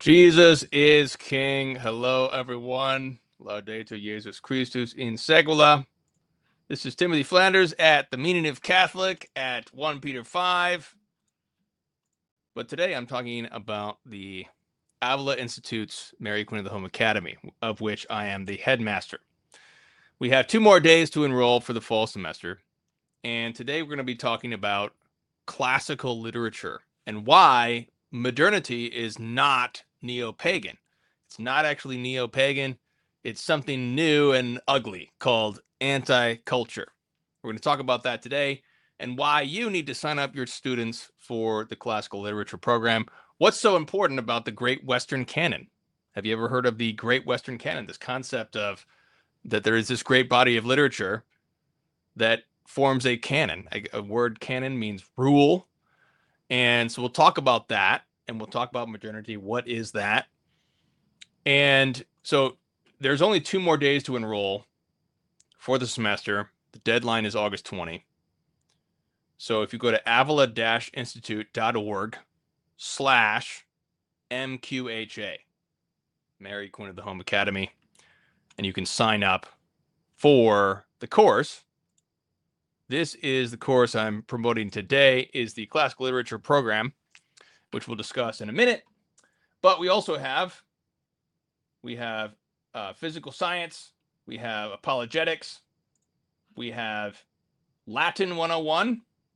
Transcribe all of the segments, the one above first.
Jesus is King. Hello, everyone. Laudetur Jesus Christus in Segula. This is Timothy Flanders at the Meaning of Catholic at 1 Peter 5. But today I'm talking about the Avila Institute's Mary Queen of the Home Academy, of which I am the headmaster. We have 2 more days to enroll for the fall semester. And today we're going to be talking about classical literature and why modernity is not neo-pagan. It's not actually neo-pagan. It's something new and ugly called anti-culture. We're going to talk about that today and why you need to sign up your students for the classical literature program. What's so important about the Great Western Canon? Have you ever heard of the Great Western Canon? This concept of that there is this great body of literature that forms a canon. A word canon means rule. And so we'll talk about that, and we'll talk about modernity. What is that? And so there's only 2 more days to enroll for the semester. The deadline is August 20. So if you go to avila-institute.org/MQHA, Mary Queen of the Home Academy, and you can sign up for the course. This is the course I'm promoting today, is the classical literature program, which we'll discuss in a minute. But we also have physical science, we have apologetics, we have Latin 101.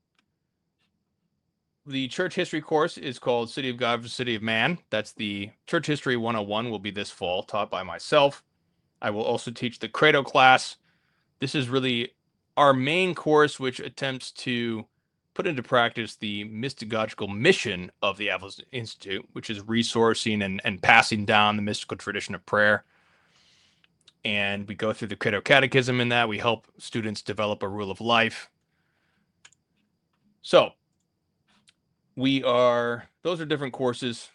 The church history course is called City of God for City of Man. That's the church history 101, will be this fall, taught by myself. I will also teach the Credo class. This is really our main course, which attempts to put into practice the mystagogical mission of the Avila Institute, which is resourcing and passing down the mystical tradition of prayer. And we go through the Credo Catechism in that. We help students develop a rule of life. So those are different courses,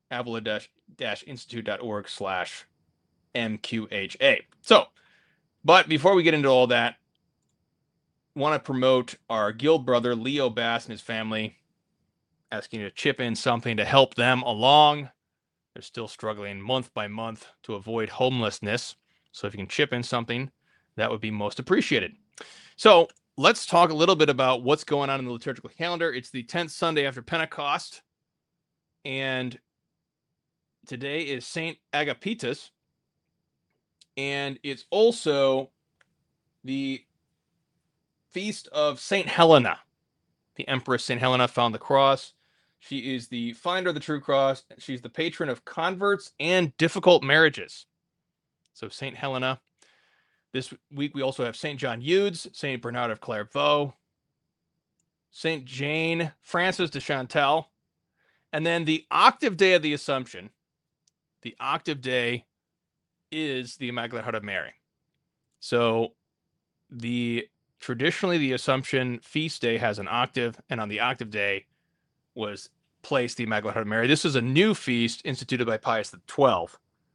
avila-institute.org/MQHA. So, but before we get into all that, want to promote our guild brother, Leo Bass, and his family, asking you to chip in something to help them along. They're still struggling month by month to avoid homelessness. So if you can chip in something, that would be most appreciated. So let's talk a little bit about what's going on in the liturgical calendar. It's the 10th Sunday after Pentecost, and today is Saint Agapetus, and it's also the feast of Saint Helena. The Empress Saint Helena found the cross. She is the finder of the true cross. She's the patron of converts and difficult marriages. So Saint Helena. This week we also have Saint John Eudes, Saint Bernard of Clairvaux, Saint Jane Frances de Chantal, and then the octave day of the Assumption. The octave day is the Immaculate Heart of Mary. So traditionally the Assumption feast day has an octave, and on the octave day was placed the Immaculate Heart of Mary. This is a new feast instituted by Pius XII.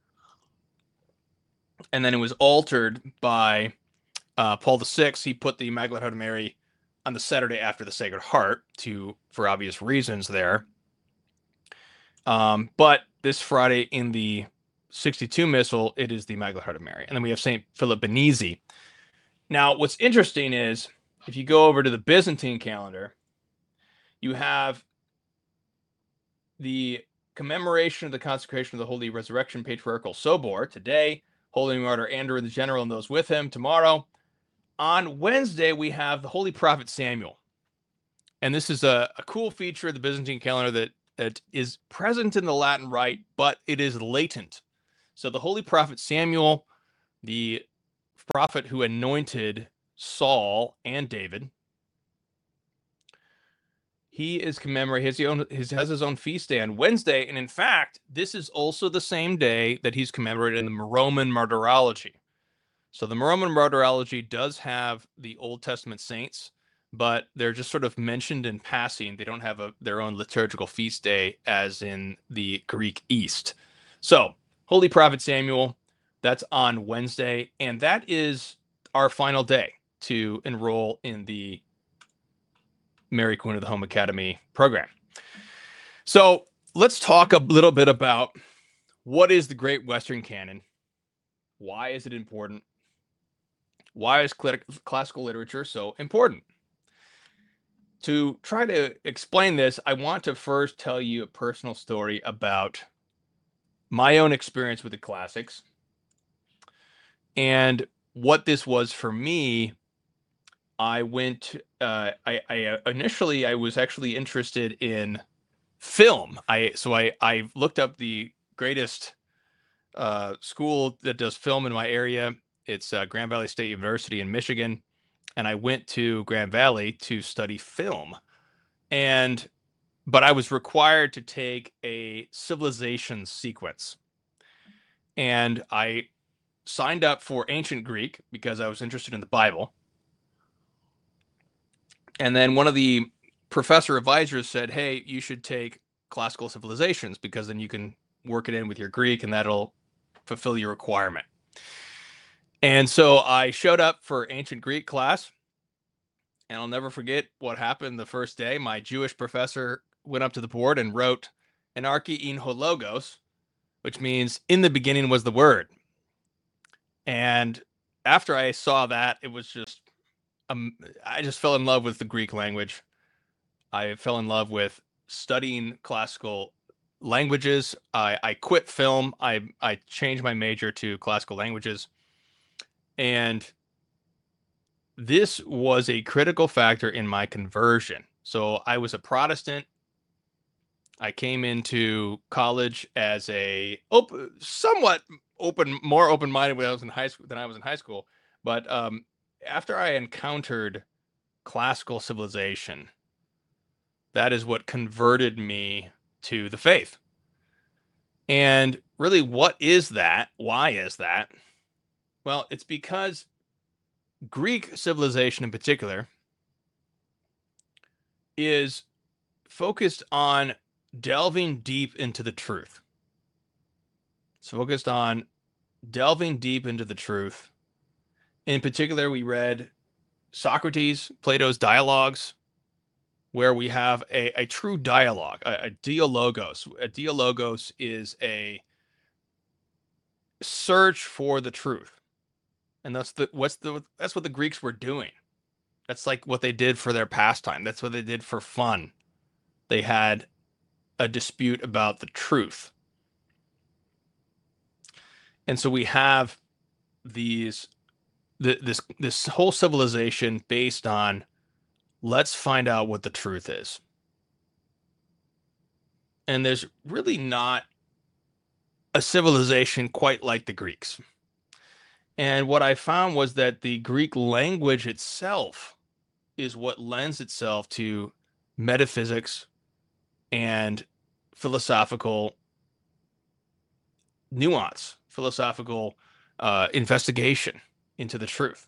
And then it was altered by Paul VI. He put the Immaculate Heart of Mary on the Saturday after the Sacred Heart for obvious reasons there. But this Friday in the 62 Missal, it is the Immaculate Heart of Mary. And then we have St. Philip Benizi. Now, what's interesting is, if you go over to the Byzantine calendar, you have the commemoration of the consecration of the Holy Resurrection Patriarchal Sobor today, Holy Martyr Andrew the General and those with him tomorrow. On Wednesday, we have the Holy Prophet Samuel. And this is a cool feature of the Byzantine calendar that is present in the Latin Rite, but it is latent. So the Holy Prophet Samuel, the prophet who anointed Saul and David, he is commemorating, he has his own feast day on Wednesday. And in fact, this is also the same day that he's commemorated in the Roman Martyrology. So the Roman Martyrology does have the Old Testament saints, but they're just sort of mentioned in passing. They don't have their own liturgical feast day as in the Greek East. So Holy Prophet Samuel, that's on Wednesday, and that is our final day to enroll in the Mary Queen of the Home Academy program. So let's talk a little bit about What is the Great Western Canon? Why is it important? Why is classical literature so important? To try to explain this, I want to first tell you a personal story about my own experience with the classics and what this was for me. I went. Initially I was actually interested in film. I looked up the greatest school that does film in my area. It's Grand Valley State University in Michigan, and I went to Grand Valley to study film. But I was required to take a civilization sequence, and I signed up for ancient Greek because I was interested in the Bible. And then one of the professor advisors said, "Hey, you should take classical civilizations because then you can work it in with your Greek, and that'll fulfill your requirement." And so I showed up for ancient Greek class, and I'll never forget what happened the first day. My Jewish professor went up to the board and wrote "Anarchy in hologos," which means "in the beginning was the word." And after I saw that, it was just I just fell in love with the Greek language. I fell in love with studying classical languages. I quit film. I changed my major to classical languages, and this was a critical factor in my conversion. So I was a Protestant. I came into college as a somewhat more open-minded when I was in high school than I was in high school. But after I encountered classical civilization, that is what converted me to the faith. And really, what is that? Why is that? Well, it's because Greek civilization in particular is focused on delving deep into the truth. It's focused on delving deep into the truth. In particular, we read Socrates, Plato's dialogues, where we have a true dialogue, a dialogos. A dialogos is a search for the truth. And that's what the Greeks were doing. That's like what they did for their pastime. That's what they did for fun. They had a dispute about the truth. And so we have this whole civilization based on, let's find out what the truth is. And there's really not a civilization quite like the Greeks. And what I found was that the Greek language itself is what lends itself to metaphysics and philosophical nuance, philosophical investigation into the truth.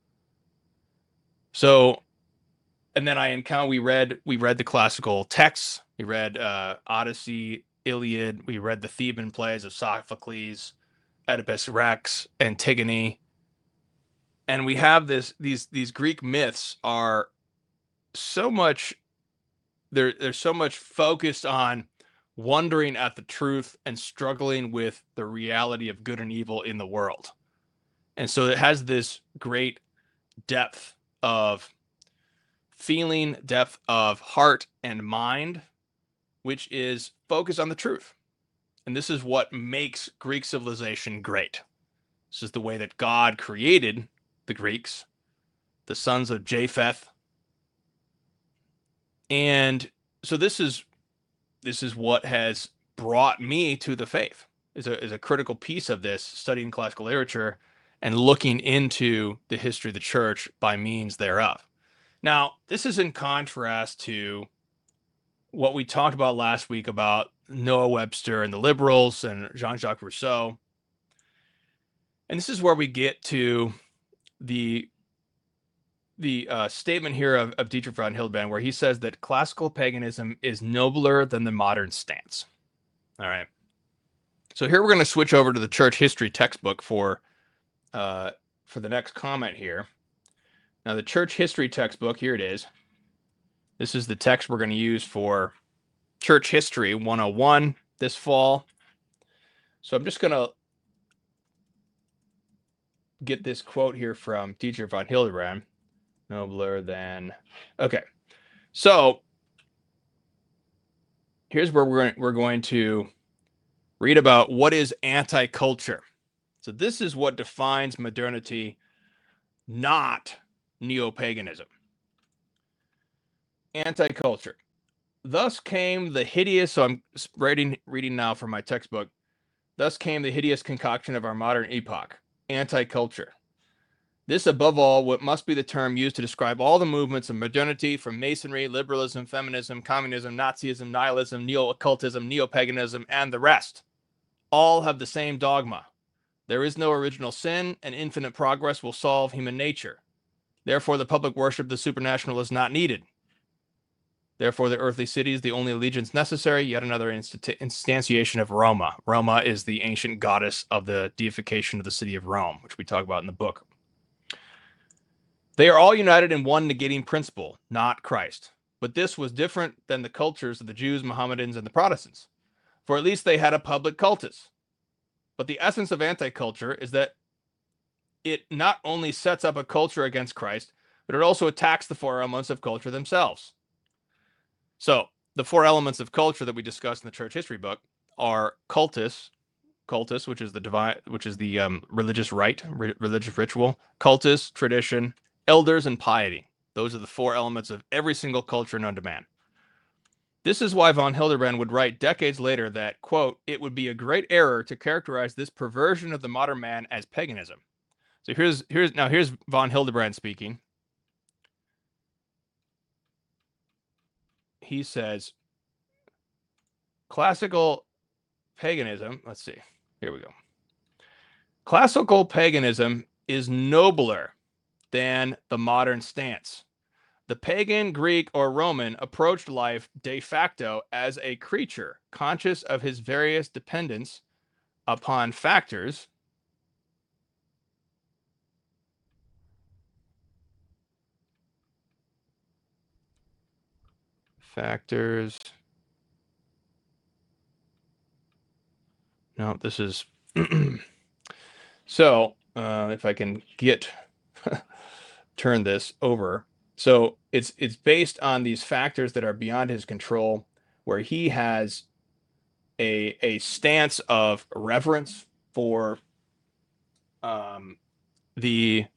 So, and then we read the classical texts. We read Odyssey, Iliad. We read the Theban plays of Sophocles, Oedipus Rex, Antigone. And we have these Greek myths are so much they're so much focused on wondering at the truth and struggling with the reality of good and evil in the world. And so it has this great depth of feeling, depth of heart and mind, which is focused on the truth. And this is what makes Greek civilization great. This is the way that God created the Greeks, the sons of Japheth. And so this is what has brought me to the faith, is a critical piece of this, studying classical literature and looking into the history of the church by means thereof. Now, this is in contrast to what we talked about last week about Noah Webster and the liberals and Jean-Jacques Rousseau. And this is where we get to the statement here of Dietrich von Hildebrand, where he says that classical paganism is nobler than the modern stance. All right. So here we're going to switch over to the church history textbook for the next comment here. Now, the church history textbook, here it is. This is the text we're going to use for Church History 101 this fall. So I'm just going to get this quote here from Dietrich von Hildebrand. Nobler than... Okay. So here's where we're going to read about what is anti-culture. So this is what defines modernity, not neo-paganism. Anti-culture. Thus came the hideous, so I'm reading now from my textbook. Thus came the hideous concoction of our modern epoch, anti-culture. This, above all, what must be the term used to describe all the movements of modernity, from Masonry, liberalism, feminism, communism, Nazism, nihilism, neo-occultism, neo-paganism, and the rest. All have the same dogma. There is no original sin, and infinite progress will solve human nature. Therefore, the public worship of the supernatural is not needed. Therefore, the earthly city is the only allegiance necessary, yet another instantiation of Roma. Roma is the ancient goddess of the deification of the city of Rome, which we talk about in the book. They are all united in one negating principle, not Christ. But this was different than the cultures of the Jews, Mohammedans, and the Protestants. For at least they had a public cultus. But the essence of anti-culture is that it not only sets up a culture against Christ, but it also attacks the four elements of culture themselves. So the four elements of culture that we discussed in the church history book are cultus, which is the religious rite, religious ritual, cultus, tradition, elders, and piety. Those are the four elements of every single culture known to man. This is why von Hildebrand would write decades later that, quote, it would be a great error to characterize this perversion of the modern man as paganism. So here's von Hildebrand speaking. He says, classical paganism, let's see, here we go. Classical paganism is nobler than the modern stance. The pagan, Greek, or Roman approached life de facto as a creature, conscious of his various dependence upon factors No, this is so if I can turn this over. So it's based on these factors that are beyond his control, where he has a stance of reverence for the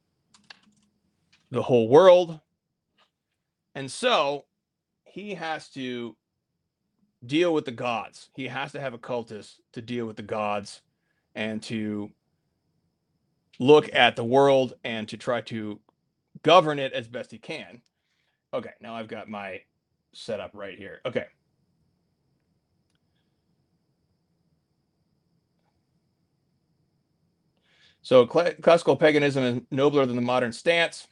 whole world, and so he has to deal with the gods. He has to have a cultus to deal with the gods and to look at the world and to try to govern it as best he can. Okay, now I've got my setup right here. Okay. So classical paganism is nobler than the modern stance.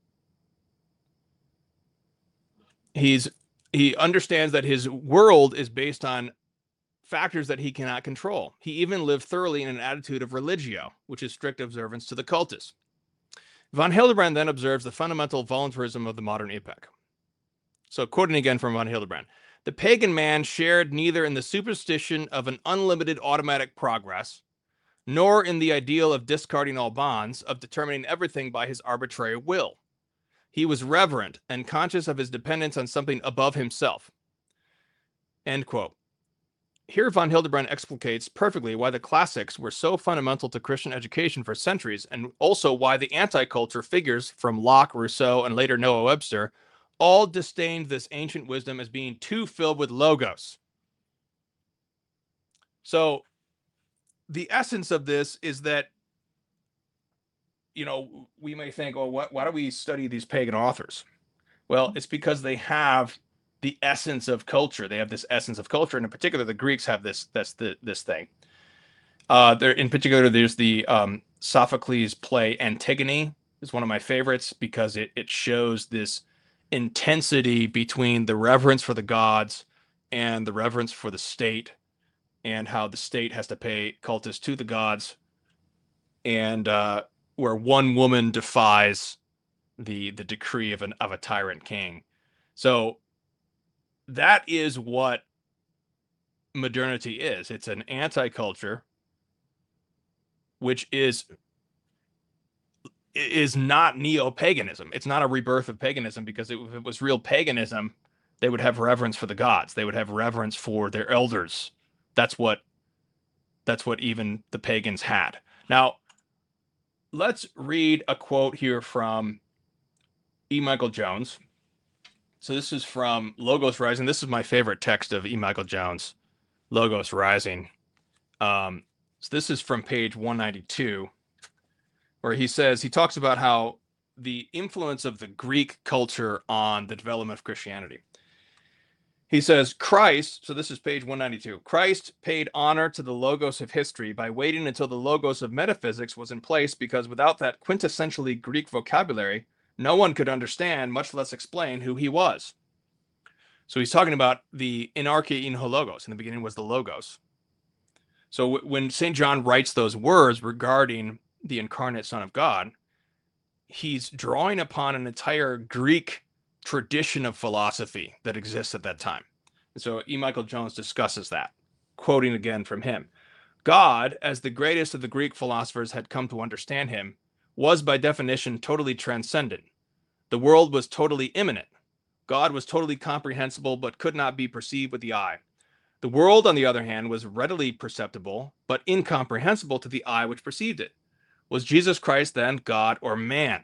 He understands that his world is based on factors that he cannot control. He even lived thoroughly in an attitude of religio, which is strict observance to the cultus. Von Hildebrand then observes the fundamental voluntarism of the modern epoch. So, quoting again from von Hildebrand, the pagan man shared neither in the superstition of an unlimited automatic progress, nor in the ideal of discarding all bonds, of determining everything by his arbitrary will. He was reverent and conscious of his dependence on something above himself. End quote. Here, von Hildebrand explicates perfectly why the classics were so fundamental to Christian education for centuries, and also why the anti-culture figures from Locke, Rousseau, and later Noah Webster all disdained this ancient wisdom as being too filled with logos. So the essence of this is that, we may think, oh, why do we study these pagan authors? Well, it's because they have the essence of culture. They have this essence of culture, and in particular, the Greeks have this thing. There, in particular, there's the Sophocles play Antigone. Is one of my favorites because it shows this intensity between the reverence for the gods and the reverence for the state, and how the state has to pay cultus to the gods, and where one woman defies the decree of a tyrant king. So that is what modernity is. It's an anti-culture, which is not neo-paganism. It's not a rebirth of paganism, because if it was real paganism, they would have reverence for the gods. They would have reverence for their elders. That's what even the pagans had. Now, let's read a quote here from E. Michael Jones. So this is from Logos Rising. This is my favorite text of E. Michael Jones, Logos Rising. So this is from page 192, where he talks about how the influence of the Greek culture on the development of Christianity. He says, Christ, so this is page 192, Christ paid honor to the Logos of history by waiting until the Logos of metaphysics was in place, because without that quintessentially Greek vocabulary, no one could understand, much less explain, who he was. So he's talking about the Enarche in ho Logos. In the beginning was the Logos. So when St. John writes those words regarding the incarnate Son of God, he's drawing upon an entire Greek tradition of philosophy that exists at that time. And so E. Michael Jones discusses that, quoting again from him. God, as the greatest of the Greek philosophers had come to understand him, was by definition totally transcendent. The world was totally immanent. God was totally comprehensible, but could not be perceived with the eye. The world, on the other hand, was readily perceptible, but incomprehensible to the eye which perceived it. Was Jesus Christ then God or man?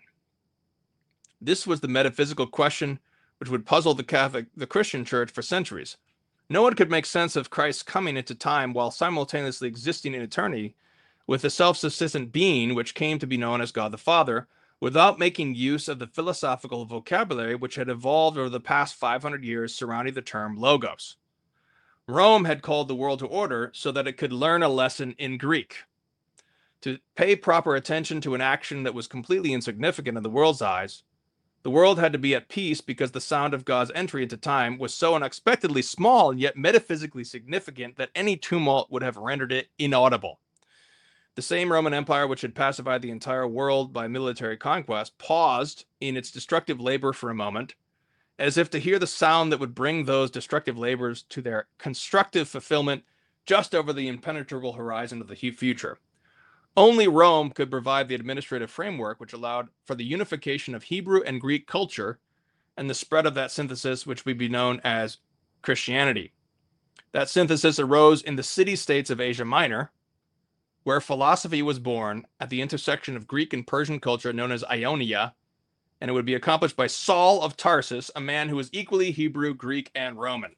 This was the metaphysical question which would puzzle the Christian church for centuries. No one could make sense of Christ's coming into time while simultaneously existing in eternity with the self-subsistent being which came to be known as God the Father, without making use of the philosophical vocabulary which had evolved over the past 500 years surrounding the term logos. Rome had called the world to order so that it could learn a lesson in Greek. To pay proper attention to an action that was completely insignificant in the world's eyes, the world had to be at peace, because the sound of God's entry into time was so unexpectedly small and yet metaphysically significant that any tumult would have rendered it inaudible. The same Roman Empire which had pacified the entire world by military conquest paused in its destructive labor for a moment, as if to hear the sound that would bring those destructive labors to their constructive fulfillment just over the impenetrable horizon of the future. Only Rome could provide the administrative framework which allowed for the unification of Hebrew and Greek culture and the spread of that synthesis, which would be known as Christianity. That synthesis arose in the city-states of Asia Minor, where philosophy was born at the intersection of Greek and Persian culture known as Ionia, and it would be accomplished by Saul of Tarsus, a man who was equally Hebrew, Greek, and Roman.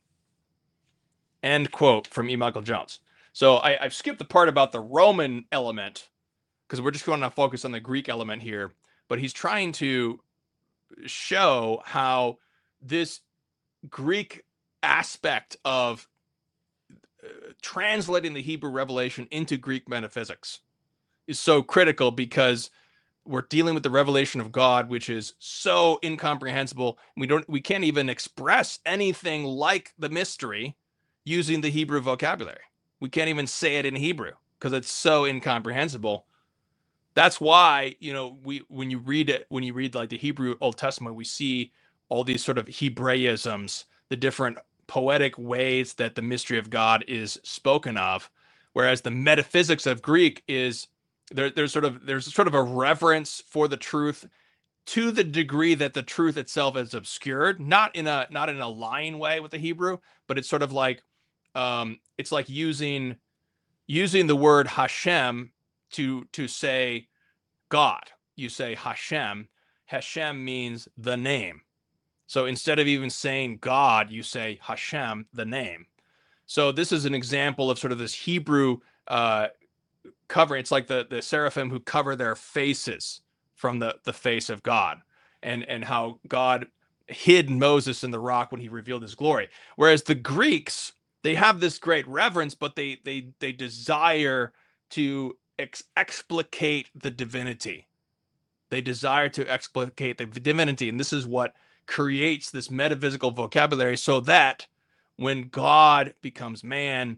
End quote from E. Michael Jones. So I've skipped the part about the Roman element, because we're just going to focus on the Greek element here. But he's trying to show how this Greek aspect of translating the Hebrew revelation into Greek metaphysics is so critical, because we're dealing with the revelation of God, which is so incomprehensible. We can't even express anything like the mystery using the Hebrew vocabulary. We can't even say it in Hebrew because it's so incomprehensible. That's why, when you read like the Hebrew Old Testament, we see all these sort of Hebraisms, the different poetic ways that the mystery of God is spoken of, whereas the metaphysics of Greek is there's sort of a reverence for the truth, to the degree that the truth itself is obscured, not in a lying way with the Hebrew, but it's sort of like it's like using the word Hashem to say God. You say Hashem. Hashem means the name. So instead of even saying God, you say Hashem, the name. So this is an example of sort of this Hebrew covering. It's like the seraphim who cover their faces from the face of God, and how God hid Moses in the rock when he revealed his glory. Whereas the Greeks, they have this great reverence, but they desire to explicate the divinity. They desire to explicate the divinity, and this is what creates this metaphysical vocabulary, so that when God becomes man,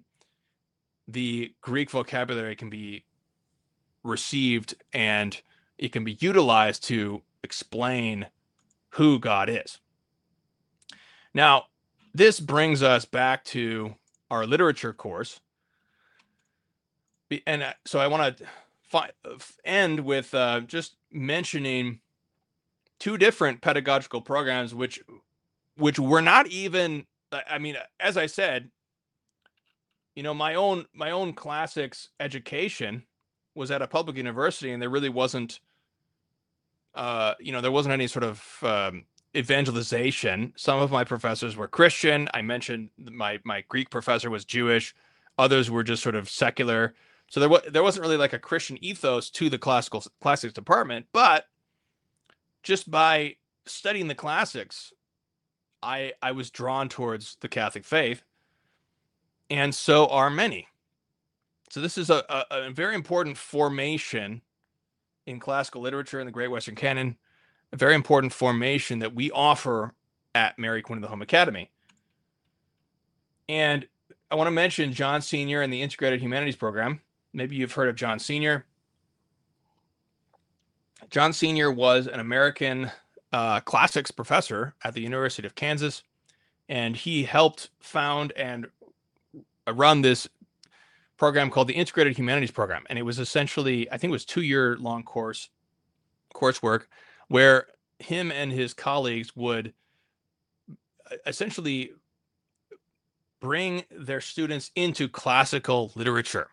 the Greek vocabulary can be received and it can be utilized to explain who God is. Now, this brings us back to our literature course. And so I want to end with just mentioning two different pedagogical programs, which were not even, I mean, as I said, my own classics education was at a public university, and there really wasn't, there wasn't any sort of evangelization. Some of my professors were Christian. I mentioned my Greek professor was Jewish. Others were just sort of secular. So there wasn't really like a Christian ethos to the classics department. But just by studying the classics, I was drawn towards the Catholic faith, and so are many. So this is a very important formation in classical literature in the Great Western Canon, a very important formation that we offer at Mary Queen of the Home Academy. And I want to mention John Senior and the Integrated Humanities Program. Maybe you've heard of John Senior. John Senior was an American classics professor at the University of Kansas, and he helped found and run this program called the Integrated Humanities Program. And it was essentially, I think it was 2-year long coursework, where him and his colleagues would essentially bring their students into classical literature.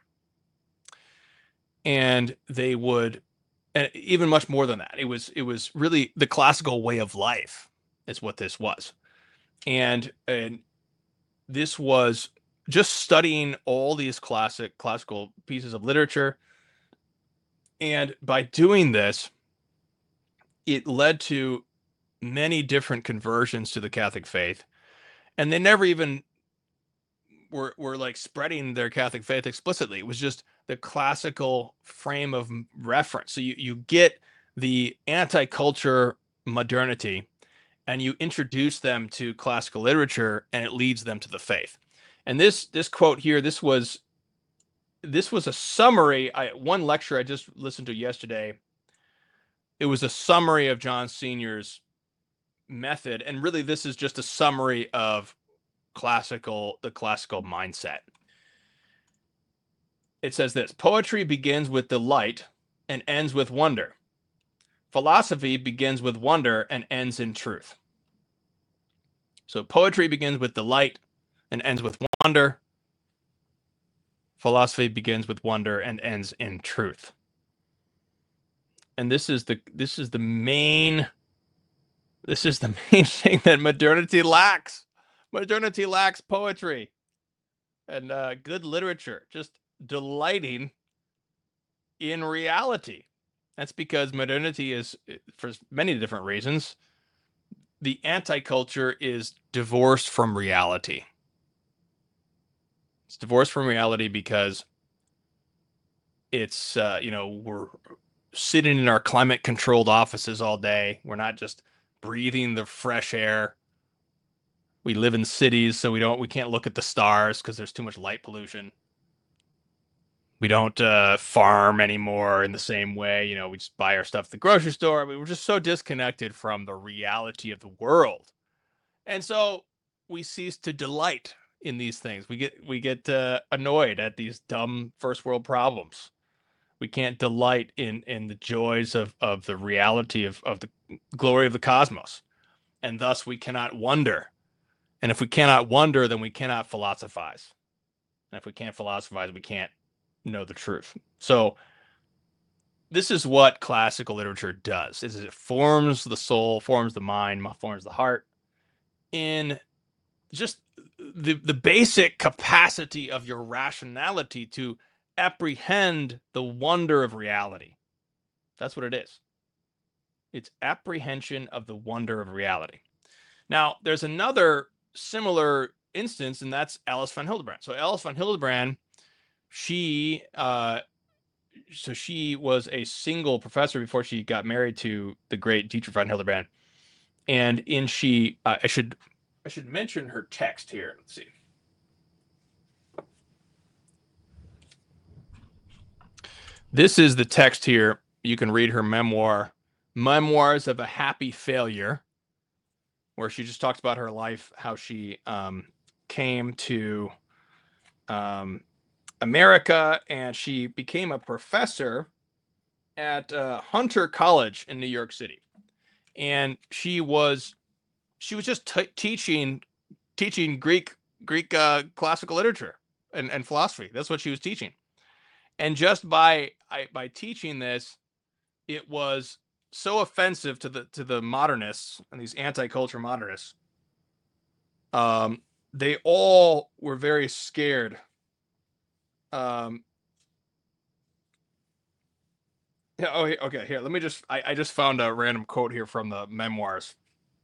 And they would, and even much more than that, it was really the classical way of life is what this was. And this was just studying all these classical pieces of literature. And by doing this, it led to many different conversions to the Catholic faith. And they never even were like spreading their Catholic faith explicitly. It was just the classical frame of reference. So you get the anti-culture modernity, and you introduce them to classical literature, and it leads them to the faith. And this quote here, this was a summary. One lecture I just listened to yesterday, it was a summary of John Senior's method, and really this is just a summary of the classical mindset. It says this: poetry begins with delight and ends with wonder. Philosophy begins with wonder and ends in truth. So poetry begins with delight and ends with wonder. Philosophy begins with wonder and ends in truth. And this is the main thing that modernity lacks. Modernity lacks poetry and good literature, just delighting in reality. That's because modernity is, for many different reasons, the anti-culture is divorced from reality. It's divorced from reality because it's, we're sitting in our climate-controlled offices all day. We're not just breathing the fresh air. We live in cities, so we can't look at the stars because there's too much light pollution. We don't farm anymore in the same way. We just buy our stuff at the grocery store. I mean, we're just so disconnected from the reality of the world. And so we cease to delight in these things. We get annoyed at these dumb first world problems. We can't delight in the joys of the reality of the glory of the cosmos. And thus we cannot wonder. And if we cannot wonder, then we cannot philosophize. And if we can't philosophize, we can't know the truth. So this is what classical literature does: is it forms the soul, forms the mind, forms the heart in just the basic capacity of your rationality to apprehend the wonder of reality. That's what it is. It's apprehension of the wonder of reality. Now, there's another similar instance, and that's Alice von Hildebrand. So Alice von Hildebrand, she was a single professor before she got married to the great Dietrich von Hildebrand. And I should mention her text here. Let's see. This is the text here. You can read her memoir, Memoirs of a Happy Failure, where she just talks about her life, how she came to America, and she became a professor at Hunter College in New York City. And she was just teaching Greek classical literature and philosophy. That's what she was teaching. And just by teaching this, it was so offensive to the modernists and these anti-culture modernists. They all were very scared. Yeah. Oh, okay. Here, let me just. I just found a random quote here from the memoirs.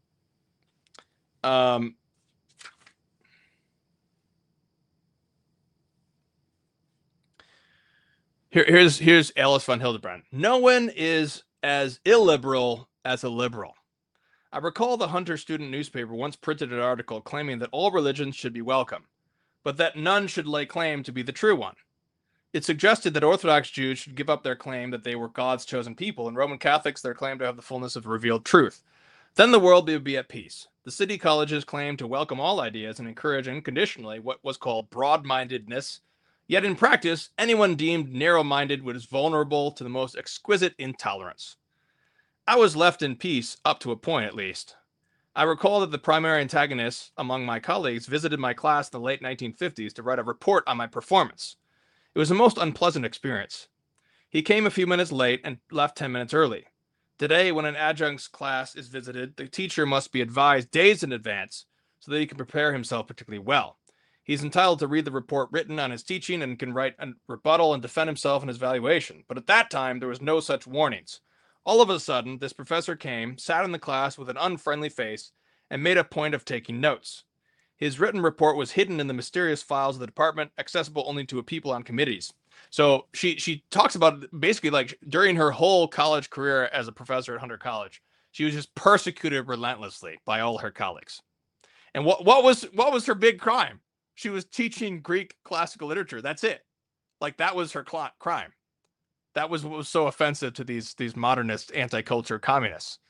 Here's Alice von Hildebrand. No one is as illiberal as a liberal. I recall the Hunter student newspaper once printed an article claiming that all religions should be welcome, but that none should lay claim to be the true one. It suggested that Orthodox Jews should give up their claim that they were God's chosen people, and Roman Catholics their claim to have the fullness of revealed truth. Then the world would be at peace. The city colleges claimed to welcome all ideas and encourage unconditionally what was called broad-mindedness, yet in practice, anyone deemed narrow-minded was vulnerable to the most exquisite intolerance. I was left in peace, up to a point at least. I recall that the primary antagonists among my colleagues visited my class in the late 1950s to write a report on my performance. It was a most unpleasant experience. He came a few minutes late and left 10 minutes early. Today, when an adjunct's class is visited, the teacher must be advised days in advance so that he can prepare himself particularly well. He's entitled to read the report written on his teaching and can write a rebuttal and defend himself in his valuation. But at that time, there was no such warnings. All of a sudden, this professor came, sat in the class with an unfriendly face, and made a point of taking notes. His written report was hidden in the mysterious files of the department, accessible only to people on committees. So she talks about basically like during her whole college career as a professor at Hunter College, she was just persecuted relentlessly by all her colleagues. And what was her big crime? She was teaching Greek classical literature. That's it. Like that was her crime. That was what was so offensive to these modernist anti-culture communists.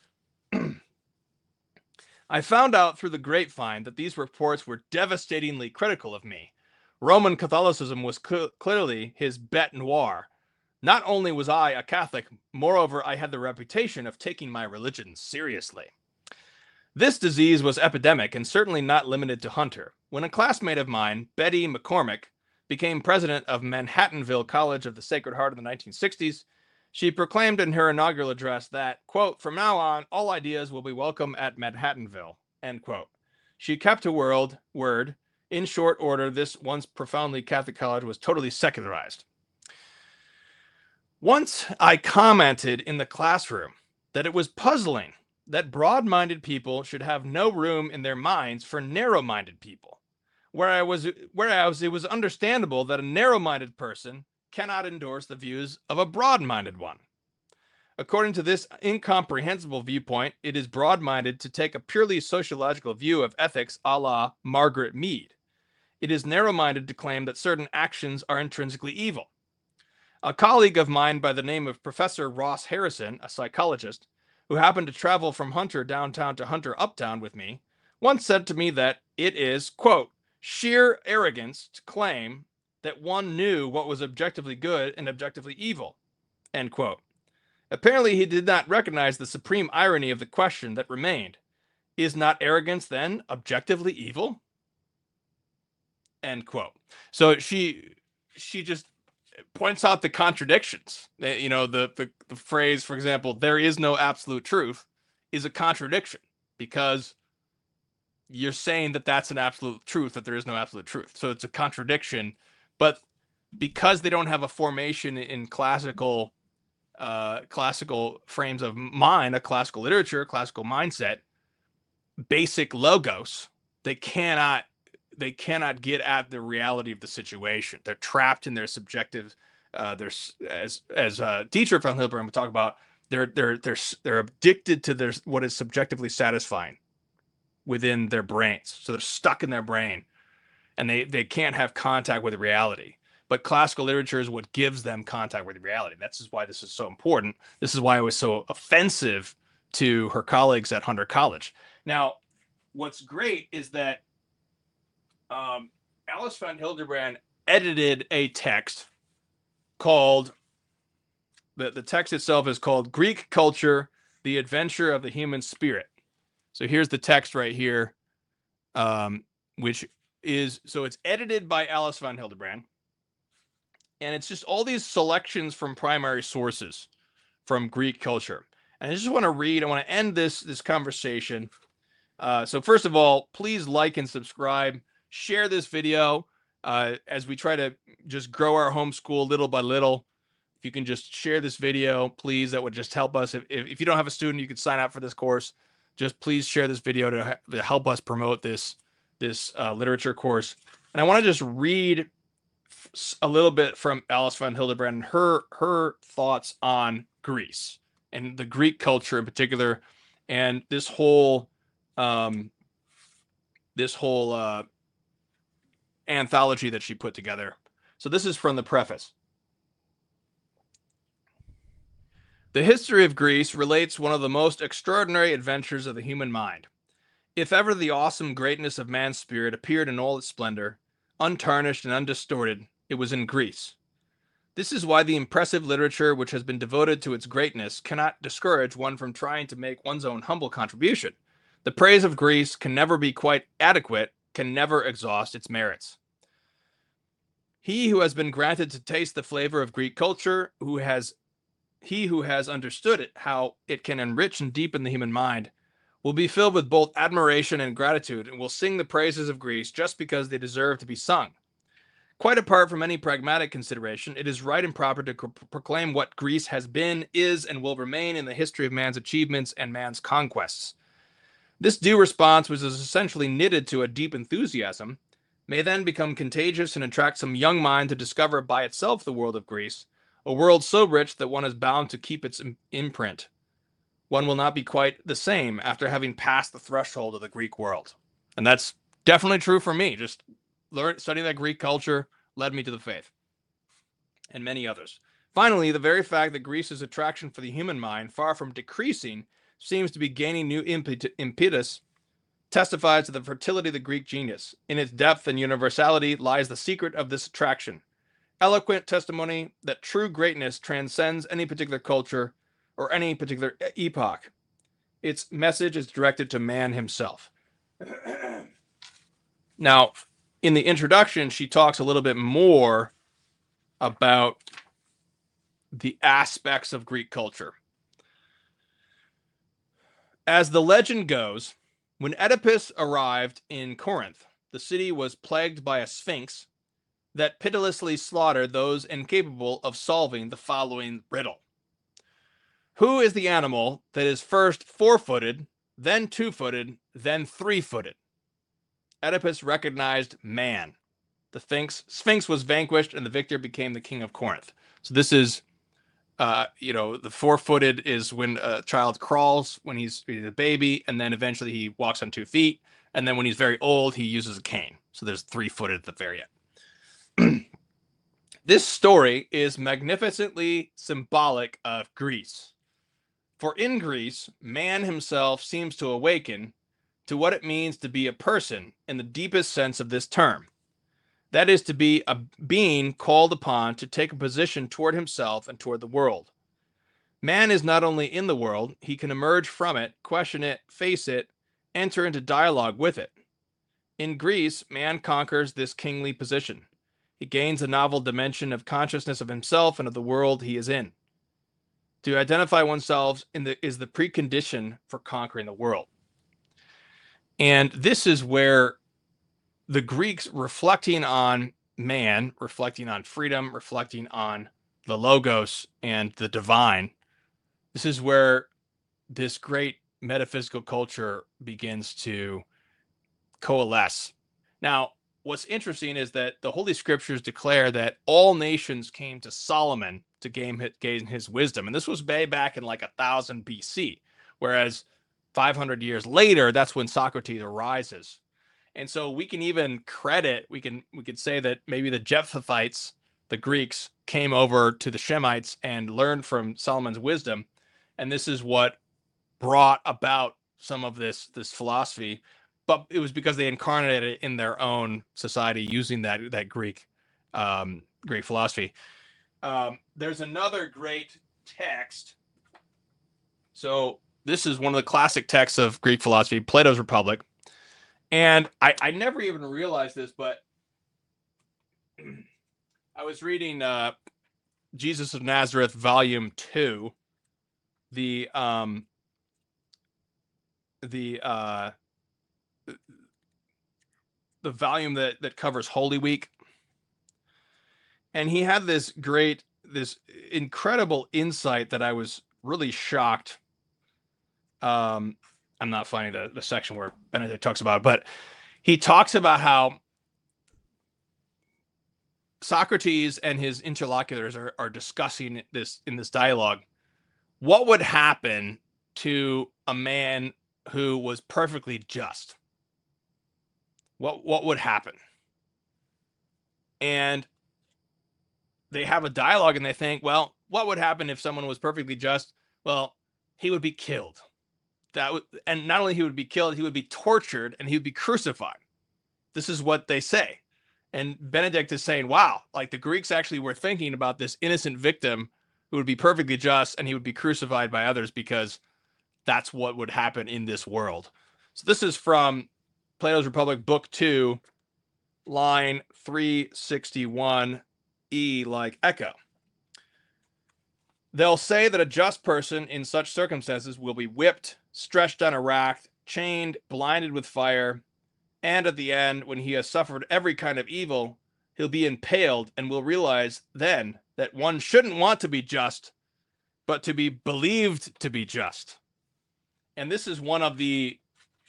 I found out through the grapevine that these reports were devastatingly critical of me. Roman Catholicism was clearly his bête noire. Not only was I a Catholic, moreover, I had the reputation of taking my religion seriously. This disease was epidemic and certainly not limited to Hunter. When a classmate of mine, Betty McCormick, became president of Manhattanville College of the Sacred Heart in the 1960s, she proclaimed in her inaugural address that, quote, from now on, all ideas will be welcome at Manhattanville, end quote. She kept her word. In short order, this once profoundly Catholic college was totally secularized. Once I commented in the classroom that it was puzzling that broad-minded people should have no room in their minds for narrow-minded people, whereas it was understandable that a narrow-minded person cannot endorse the views of a broad-minded one. According to this incomprehensible viewpoint, it is broad-minded to take a purely sociological view of ethics a la Margaret Mead. It is narrow-minded to claim that certain actions are intrinsically evil. A colleague of mine by the name of Professor Ross Harrison, a psychologist, who happened to travel from Hunter downtown to Hunter uptown with me, once said to me that it is, quote, sheer arrogance to claim that one knew what was objectively good and objectively evil, end quote. Apparently he did not recognize the supreme irony of the question that remained. Is not arrogance then objectively evil? End quote. So she just points out the contradictions. You know, the phrase, for example, there is no absolute truth is a contradiction because you're saying that that's an absolute truth, that there is no absolute truth. So it's a contradiction, but because they don't have a formation in classical frames of mind, a classical literature, classical mindset, basic logos, they cannot get at the reality of the situation. They're trapped in their subjective. There's as Dietrich von Hildebrand would talk about. They're addicted to their what is subjectively satisfying within their brains. So they're stuck in their brain, and they can't have contact with reality. But classical literature is what gives them contact with reality. That's why this is so important. This is why it was so offensive to her colleagues at Hunter College. Now, what's great is that Alice von Hildebrand edited a text called, the text itself is called Greek Culture, the Adventure of the Human Spirit. So here's the text right here, which is, so it's edited by Alice von Hildebrand. And it's just all these selections from primary sources from Greek culture. And I just want to read, I want to end this conversation. So first of all, please like and subscribe, share this video as we try to just grow our homeschool little by little. If you can just share this video, please, that would just help us. If you don't have a student, you could sign up for this course. Just please share this video to help us promote this literature course. And I want to just read a little bit from Alice von Hildebrand and her thoughts on Greece and the Greek culture in particular, and this whole anthology that she put together. So this is from the preface. The history of Greece relates one of the most extraordinary adventures of the human mind. If ever the awesome greatness of man's spirit appeared in all its splendor, untarnished and undistorted, it was in Greece. This is why the impressive literature which has been devoted to its greatness cannot discourage one from trying to make one's own humble contribution. The praise of Greece can never be quite adequate, can never exhaust its merits. He who has been granted to taste the flavor of Greek culture, he who has understood it, how it can enrich and deepen the human mind, will be filled with both admiration and gratitude, and will sing the praises of Greece just because they deserve to be sung. Quite apart from any pragmatic consideration, it is right and proper to proclaim what Greece has been, is, and will remain in the history of man's achievements and man's conquests. This due response, which is essentially knitted to a deep enthusiasm, may then become contagious and attract some young mind to discover by itself the world of Greece, a world so rich that one is bound to keep its imprint. One will not be quite the same after having passed the threshold of the Greek world. And that's definitely true for me. Just studying that Greek culture led me to the faith, and many others. Finally, the very fact that Greece's attraction for the human mind, far from decreasing, seems to be gaining new impetus, testifies to the fertility of the Greek genius. In its depth and universality lies the secret of this attraction. Eloquent testimony that true greatness transcends any particular culture or any particular epoch. Its message is directed to man himself. Now, in the introduction, she talks a little bit more about the aspects of Greek culture. As the legend goes, when Oedipus arrived in Corinth, the city was plagued by a sphinx that pitilessly slaughtered those incapable of solving the following riddle. Who is the animal that is first four-footed, then two-footed, then three-footed? Oedipus recognized man. The Sphinx was vanquished, and the victor became the king of Corinth. So this is, the four-footed is when a child crawls when he's a baby, and then eventually he walks on 2 feet, and then when he's very old, he uses a cane. So there's three-footed at the very end. This story is magnificently symbolic of Greece. For in Greece, man himself seems to awaken to what it means to be a person in the deepest sense of this term. That is, to be a being called upon to take a position toward himself and toward the world. Man is not only in the world, he can emerge from it, question it, face it, enter into dialogue with it. In Greece, man conquers this kingly position. He gains a novel dimension of consciousness of himself and of the world he is in. To identify oneself is the precondition for conquering the world. And this is where the Greeks, reflecting on man, reflecting on freedom, reflecting on the logos and the divine, this is where this great metaphysical culture begins to coalesce. Now, what's interesting is that the Holy Scriptures declare that all nations came to Solomon to gain his wisdom. And this was way back in like 1000 BC, whereas 500 years later, that's when Socrates arises. And so we can even credit, we could say that maybe the Japhethites, the Greeks, came over to the Shemites and learned from Solomon's wisdom. And this is what brought about some of this philosophy. but it was because they incarnated it in their own society using that Greek philosophy. There's another great text. So this is one of the classic texts of Greek philosophy, Plato's Republic. And I never even realized this, but I was reading Jesus of Nazareth, Volume 2, the volume that covers Holy Week. And he had this incredible insight that I was really shocked. I'm not finding the section where Benedict talks about it, but he talks about how Socrates and his interlocutors are discussing this in this dialogue. What would happen to a man who was perfectly just? What would happen? And they have a dialogue and they think, well, what would happen if someone was perfectly just? Well, he would be killed. And not only he would be killed, he would be tortured and he would be crucified. This is what they say. And Benedict is saying, wow, like the Greeks actually were thinking about this innocent victim who would be perfectly just and he would be crucified by others because that's what would happen in this world. So this is from Plato's Republic, Book 2, line 361, E like echo. They'll say that a just person in such circumstances will be whipped, stretched on a rack, chained, blinded with fire, and at the end, when he has suffered every kind of evil, he'll be impaled and will realize then that one shouldn't want to be just, but to be believed to be just. And this is one of the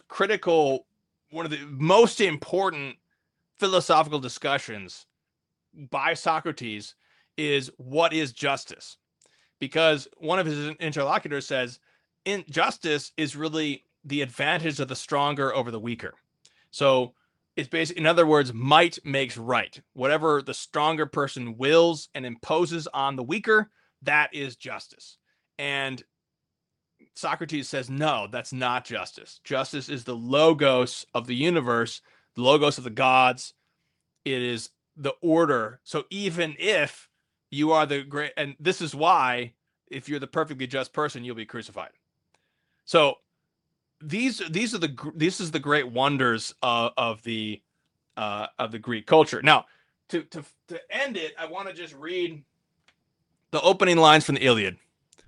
most important philosophical discussions by Socrates is what is justice? Because one of his interlocutors says, justice is really the advantage of the stronger over the weaker. So it's basically, in other words, might makes right. Whatever the stronger person wills and imposes on the weaker, that is justice. And Socrates says, no, that's not justice. Justice is the logos of the universe, the logos of the gods. It is the order. So even if you are the great, and this is why, if you're the perfectly just person, you'll be crucified. So this is the great wonders of the Greek culture. Now, to end it, I want to just read the opening lines from the Iliad.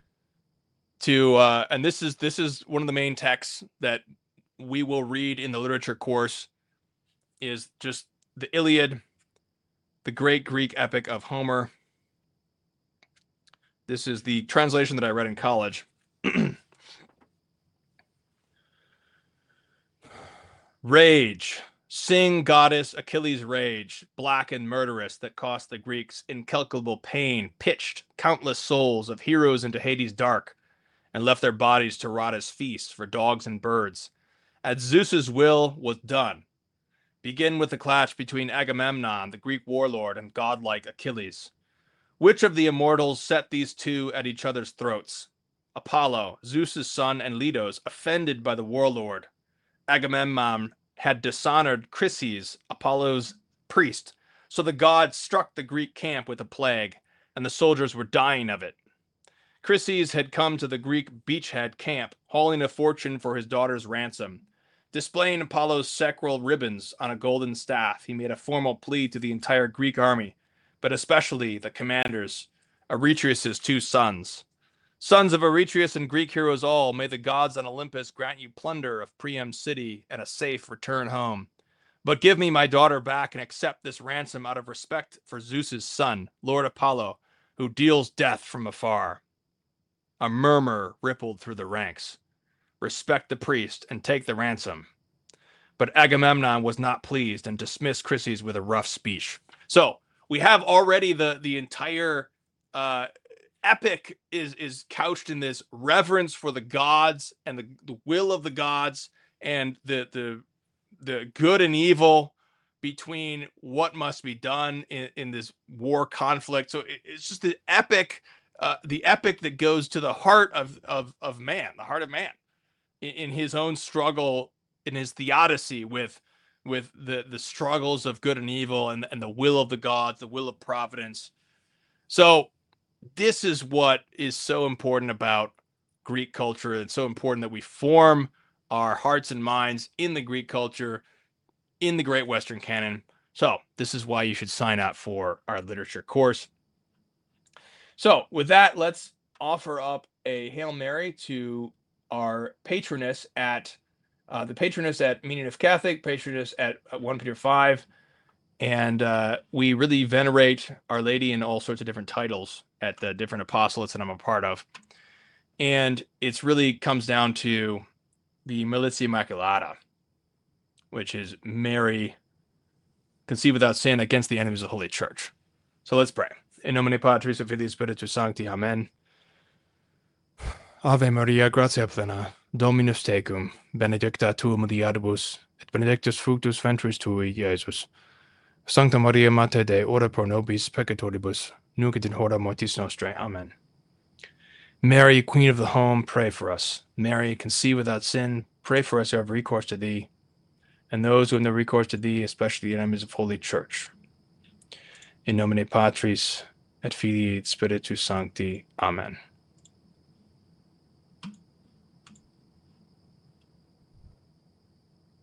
And this is one of the main texts that we will read in the literature course, is just the Iliad, the great Greek epic of Homer. This is the translation that I read in college. Rage. Sing, goddess, Achilles' rage, black and murderous, that cost the Greeks incalculable pain, pitched countless souls of heroes into Hades' dark, and left their bodies to rot as feasts for dogs and birds. As Zeus's will was done. Begin with the clash between Agamemnon, the Greek warlord, and godlike Achilles. Which of the immortals set these two at each other's throats? Apollo, Zeus's son, and Letos, offended by the warlord. Agamemnon had dishonored Chryses, Apollo's priest, so the gods struck the Greek camp with a plague, and the soldiers were dying of it. Chryses had come to the Greek beachhead camp, hauling a fortune for his daughter's ransom. Displaying Apollo's sacral ribbons on a golden staff, he made a formal plea to the entire Greek army, but especially the commanders, Arethusa's two sons. Sons of Arethusa and Greek heroes all, may the gods on Olympus grant you plunder of Priam's city and a safe return home. But give me my daughter back and accept this ransom out of respect for Zeus's son, Lord Apollo, who deals death from afar. A murmur rippled through the ranks. Respect the priest and take the ransom. But Agamemnon was not pleased and dismissed Chryses with a rough speech. So we have already the entire epic is couched in this reverence for the gods and the will of the gods and the good and evil between what must be done in this war conflict. So it's just the epic that goes to the heart of man, the heart of man in his own struggle in his theodicy with the struggles of good and evil and the will of the gods, the will of providence. So this is what is so important about Greek culture. It's so important that we form our hearts and minds in the Greek culture, in the Great Western Canon. So this is why you should sign up for our literature course. So with that, let's offer up a Hail Mary to our patroness at the patroness at Meaning of Catholic, patroness at 1 Peter 5. And we really venerate Our Lady in all sorts of different titles at the different apostolates that I'm a part of. And it's really comes down to the Militia Immaculata, which is Mary conceived without sin against the enemies of the Holy Church. So let's pray. In nomine Patris et Filii et Spiritus Sancti. Amen. Ave Maria, gratia plena, Dominus tecum, benedicta tu mulieribus, et benedictus fructus ventris tui, Iesus. Sancta Maria, Mater Dei, ora pro nobis peccatoribus, nunc et in hora mortis nostrae. Amen. Mary, Queen of the Home, pray for us. Mary, conceived without sin, pray for us who have recourse to thee, and those who have no recourse to thee, especially the enemies of Holy Church. In nomine Patris et Filii et Spiritus Sancti. Amen.